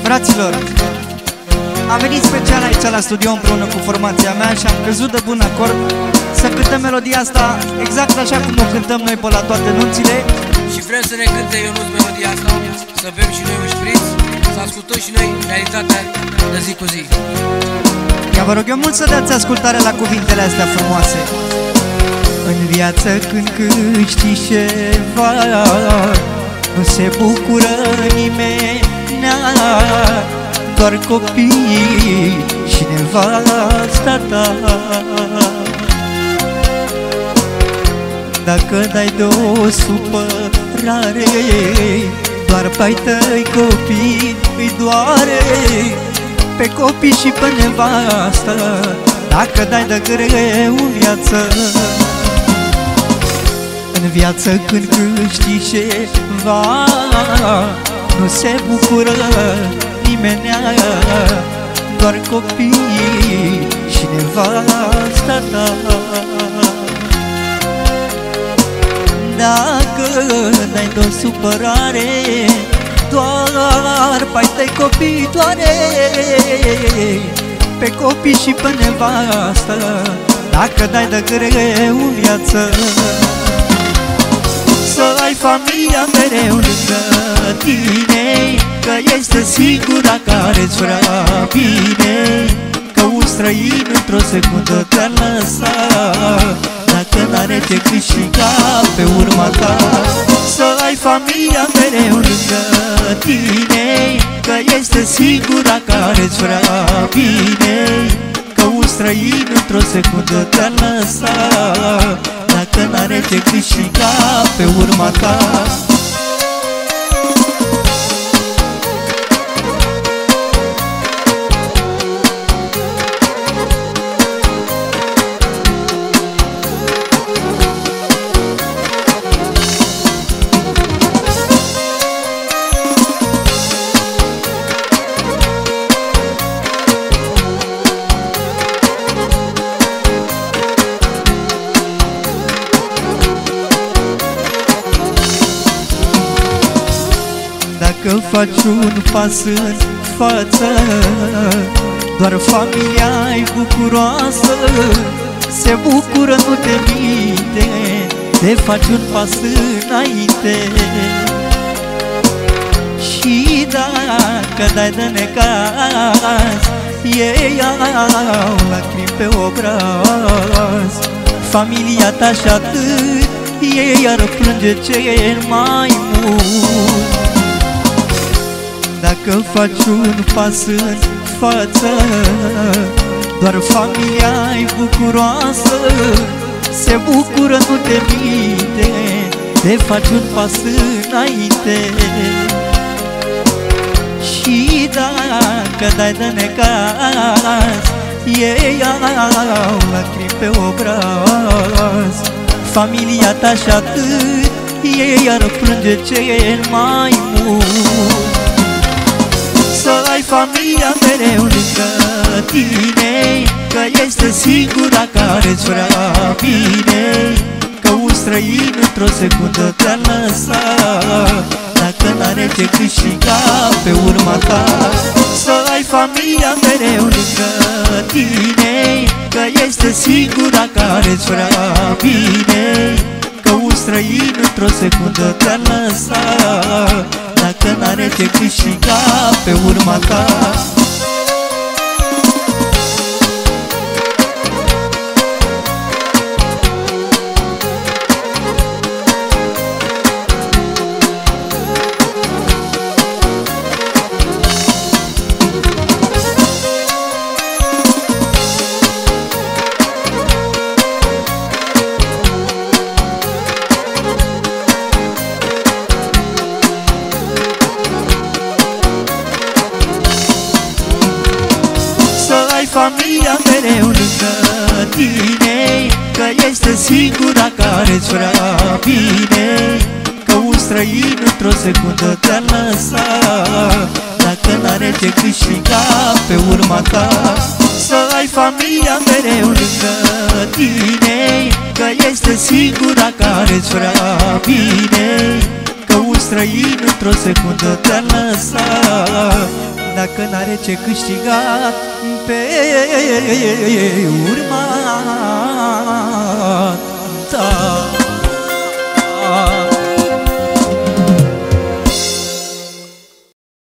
Fraților, am venit special aici la studio împreună cu formația mea și am căzut de bun acord să cântăm melodia asta exact așa cum o cântăm noi pe la toate nunțile. Și vrem să ne cânte Ionuț melodia asta, să bem și noi un șpriț, să ascultăm și noi realitatea de zi cu zi. Ia vă rog eu mult să dați ascultare la cuvintele astea frumoase. În viață când câștigi ceva, nu se bucură nimeni, doar copii și nevasta ta. Dacă dai de o supărare, doar pe-ai tăi copii îi doare, pe copii și pe nevastă. Dacă dai de greu în viață, în viață când câștigi ceva, nu se bucură nimenea, doar copii și nevasta ta. Dacă dai de-o supărare, doar pe-ai tăi copii doare, pe copii și pe nevastă. Dacă dai de greu în viață, să ai familia mereu lângă tine, că este singura care-ți vrea bine, că un străin într-o secundă te-ar lăsa, dacă n-are ce câștiga pe urma ta. Să ai familia mereu lângă tine, că este singura care-ți vrea bine, că un străin într-o secundă te-ar lăsa, dacă n-are ce câștiga pe urma ta. Dacă faci un pas în față, doar familia-i bucuroasă, se bucură, nu te minte, te faci un pas înainte. Și dacă dai de necaz, ei au lacrimi pe obraz, familia ta și atât, ei ar plânge cel mai mult. Dacă faci un pas în față, doar familia-i bucuroasă, se bucură, nu te minte, te faci un pas înainte. Și dacă dai de necaz, ei au lacrimi pe obraz, familia ta și atât, ei ar plânge cel mai mult. Să ai familia mereu lângă tine, că este singura care-ți vrea bine, că un străin într-o secundă te-ar lăsa, dacă n-are ce câștiga pe urma ta. Să ai familia mereu lângă tine, că este singura care-ți vrea bine, că un străin într-o secundă te-ar lăsa, dacă n-are ce câștiga pe urma ta. Familia mereu lângă tine, că este singura care-ți vrea bine, că un străin într-o secundă te-ar lăsa, dacă n-are ce câștiga pe urma ta. Să ai familia mereu lângă tine, că este singura care-ți vrea bine, că un străin într-o secundă te-ar lăsa, Dacă n-are ce câștigat pe urma